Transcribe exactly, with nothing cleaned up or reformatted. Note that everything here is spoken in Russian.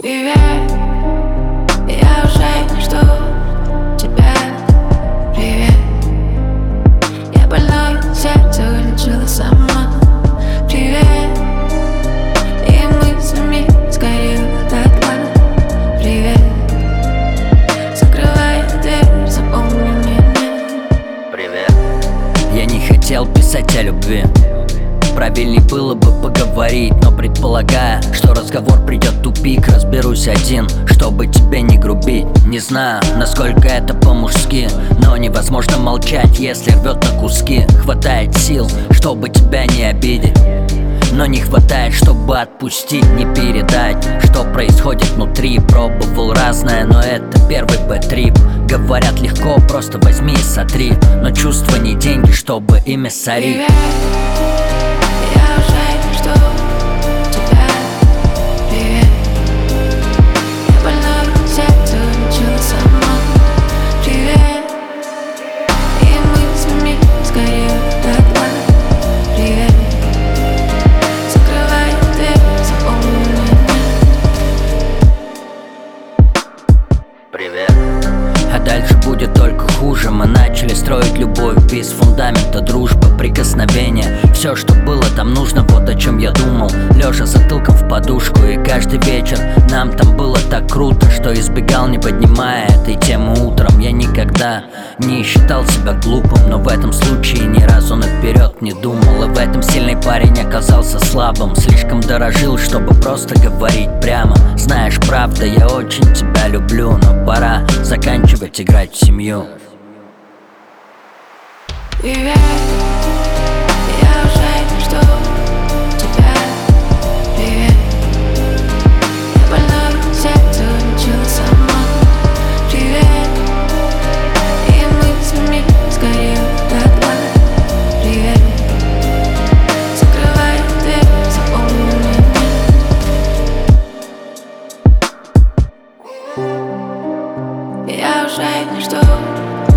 Привет, я уже не жду тебя. Привет, я больной, сердце вылечила сама. Привет, и мыслями сгорела дотла. Привет, закрывай дверь, запомни меня. Привет. Я не хотел писать о любви, правильней было бы поговорить, но предполагая, что разговор придет в тупик, разберусь один, чтобы тебе не грубить. Не знаю, насколько это по-мужски, но невозможно молчать, если рвет на куски. Хватает сил, чтобы тебя не обидеть, но не хватает, чтобы отпустить, не передать, что происходит внутри. Пробовал разное, но это первый бэт-трип. Говорят легко, просто возьми и сотри, но чувства не деньги, чтобы ими сорить. Я уже не жду тебя. Привет, я больной, сердце вылечила сама. Привет, и мыслями сгорела дотла. Привет, закрывай дверь, запомни меня. Привет. А дальше будет только хуже. Мы начали строить любовь без фундамента, дружба, прикосновения. Все, что было там нужно, вот о чем я думал, лежа затылком в подушку. И каждый вечер нам там было так круто, что избегал, не поднимая этой темы утром. Я никогда не считал себя глупым, но в этом случае ни разу наперед не думал. И в этом сильный парень оказался слабым. Слишком дорожил, чтобы просто говорить прямо. Знаешь, правда, я очень тебя люблю, но пора заканчивать играть в семью. Привет, я уже не жду тебя. Привет, я больной, сердце вылечила сама. Привет, и мыслями сгорела дотла. Привет, закрывай дверь, запомни меня. Я уже не жду